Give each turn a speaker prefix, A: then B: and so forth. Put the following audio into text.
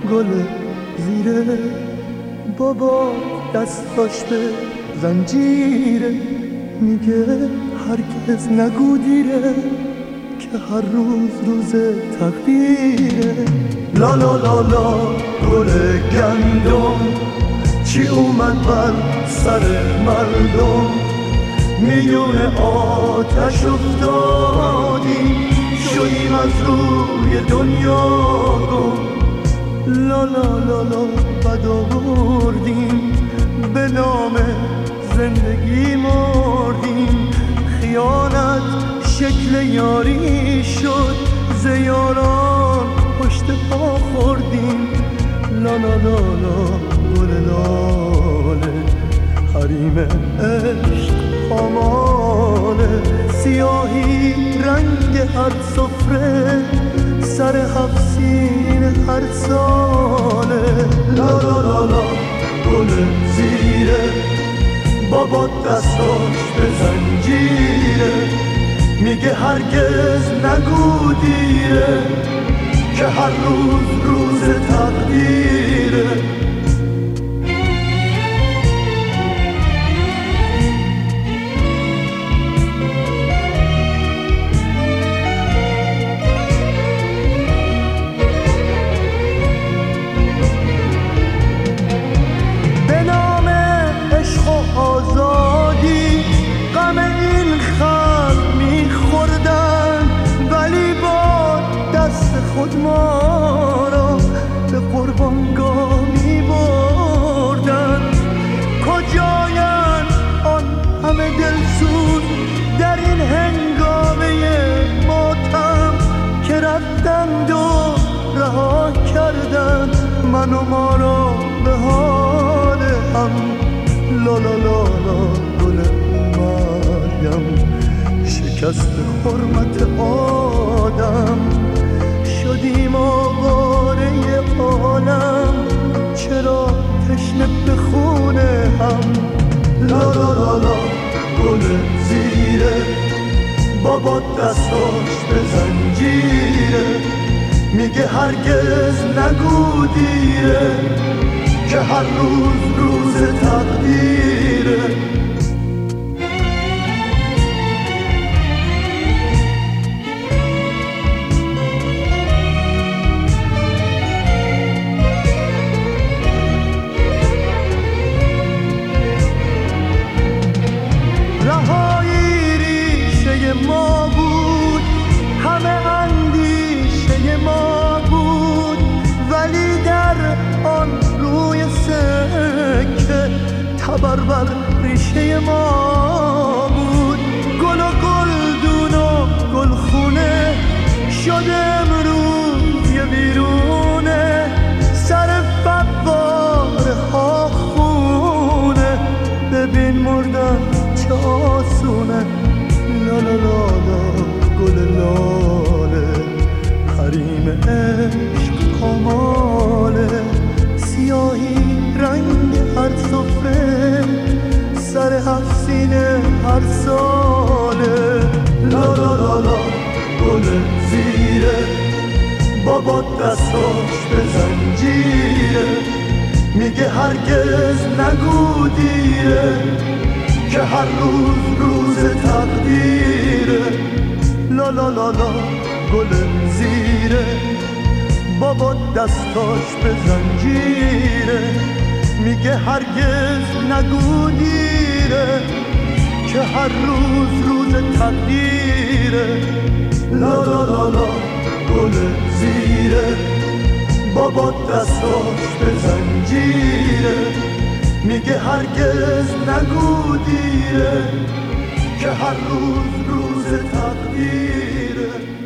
A: گل زیره، بابا دستاش به زنجیره، میگه هرگز نگو دیره که هر روز روز تقدیره. لا لا لا لا گل گندم چی اومد بر سر مردم، میون آتش افتادیم شدیم از روی دنیا گم. لا لا لا لا بد آوردیم به نام زندگی مردیم، خیانت شکل یاری شد ز یاران پشت پا خوردیم. لا لا لا لا گل لاله حریم عشق خاماله، سیاهی رنگ هر سفره سر هفسین هر ساله. لا لا لا لا گل زیره، بابا دستاش به زنجیره، میگه هرگز نگو دیره که هر روز روز تقدیره. به نام عشق و آزادی غم این خلق میخوردن، ولی با دست خود ما را به قربانگاه میبردن. کجاین آن همه دلسوز در این هنگامه ماتم که رفتند و رها کردند من و ما را به حال هم. لا لا لا لا گل مریم شکست حرمت آدم، شدیم آواره عالم چرا تشنه به خونه هم. لا لا لا لا گل زیره، بابا دستاش به زنجیره، میگه هرگز نگو دیره که هر روز روز تقدیره. رهایی ریشه ما بود، همه اندیشه ما بود، ولی در آن روی سکه تبر بر ریشه ما بود. گل و گلدون و گلخونه شده امروز یه ویرونه، سر فواره ها خونه، ببین مردن چه آسونه. لا لا لا لا گل لاله حریم عشق کاماله، سیاهی رنگ هر سفره سر هفسین هر ساله. لا لا لا لا گل زیره، بابا دستاش به زنجیره، میگه هرگز نگو دیره که هر روز روز تقدیره. لا لا لا لا گل زیره، بابا دستاش به زنجیره، میگه هرگز نگو دیره که هر روز روز تقدیره. لا لا لا لا گل زیره، بابا دستاش به زنجیره، میگه هرگز نگو دیره که هر روز روز تقدیره.